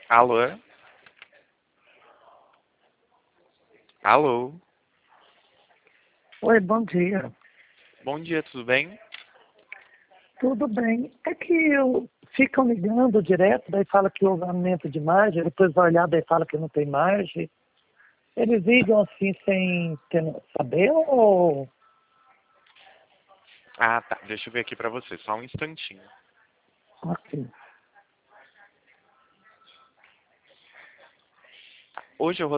Alô? Alô? Oi, bom dia. Bom dia, tudo bem? Tudo bem. É que eu ficam ligando direto, daí fala que houve aumento de margem, depois vai olhar, daí fala que não tem margem. Eles ligam assim sem saber ou... Ah, tá. Deixa eu ver aqui pra você, só um instantinho. Ok. Hoje eu vou